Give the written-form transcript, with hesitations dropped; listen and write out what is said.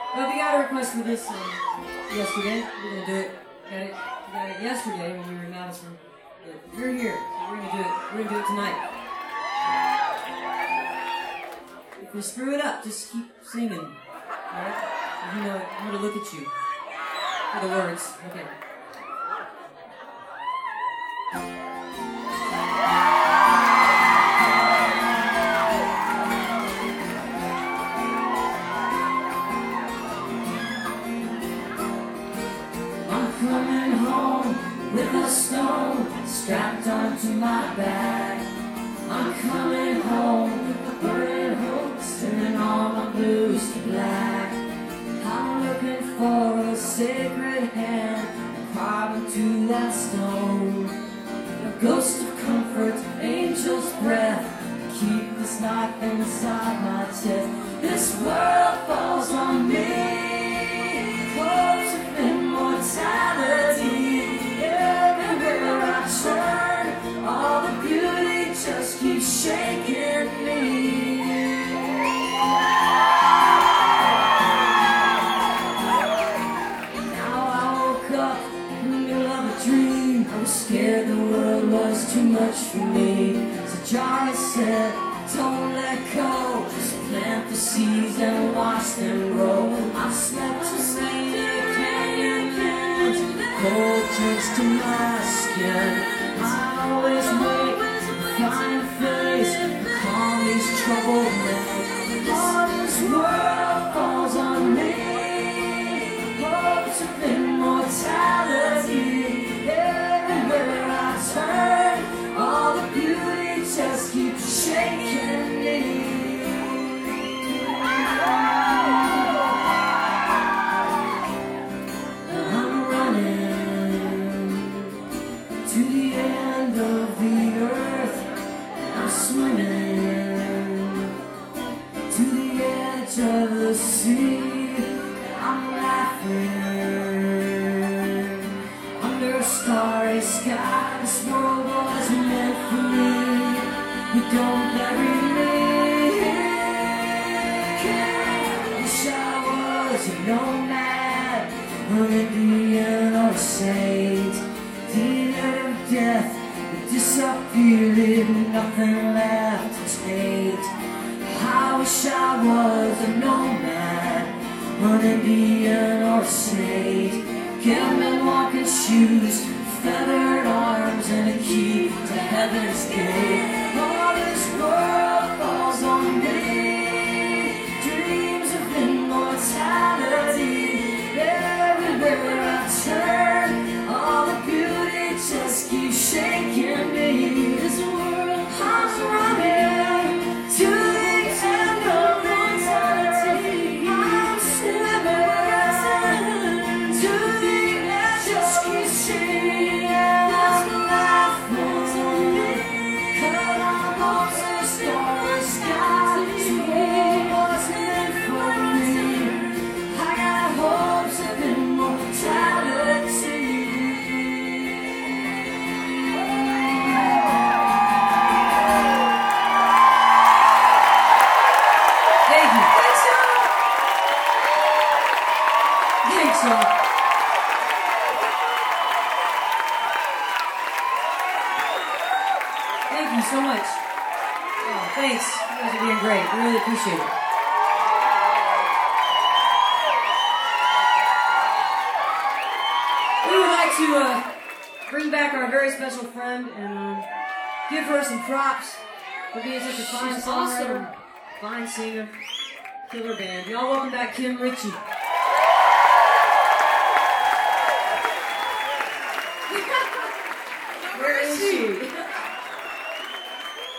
Well, we got a request for this yesterday. We're going to do it. We got it yesterday when we were in Madison. But you're here, so we're going to do it. We're going to do it tonight. If we screw it up, just keep singing. Alright? You know, I'm going to look at you for the words. Okay. Coming home with a stone strapped onto my back. I'm coming home with the burning hopes, turning all my blues to black. I'm looking for a sacred hand carved into that stone. A ghost of comfort, angel's breath, keep this knife inside my chest. This world falls on me. Hopes of immortality. Everywhere I turn, all the beauty just keeps shaking me. Now I woke up in the middle of a dream. I was scared the world was too much for me. So Jari said, don't let go, just plant the seeds and watch them grow. I slept to sleep, cold turns to my skin. I always wait to find a face to calm these troubled men. All this world falls on me. Hopes of immortality. Everywhere I turn, all the beauty just keeps shaking me. To the end of the earth, I'm swimming to the edge of the sea. I'm laughing under a starry sky. This world was meant for me. You don't bury me. Wish I was a nomad, an Indian or a saint. Death, it disappeared, leaving nothing left to take. I wish I was a nomad, an Indian or a saint. Cavemen walking shoes, feathered arms, and a key to heaven's gate. All this world falls on me. Dreams of immortality. Everywhere I turn, all the beauty just keep shaking me. This world I'm running to the end of eternity. I'm swimming to the edge, just keep shaking. That's my life falls on me. 'Cause I'm up to the starry sky. This world was meant for me. I got hopes of immortality. Thank you so much. Oh, thanks. You guys are doing great. I really appreciate it. We would like to bring back our very special friend and give her some props for being such a fine songwriter, fine singer, killer band. Y'all welcome back Kim Ritchie.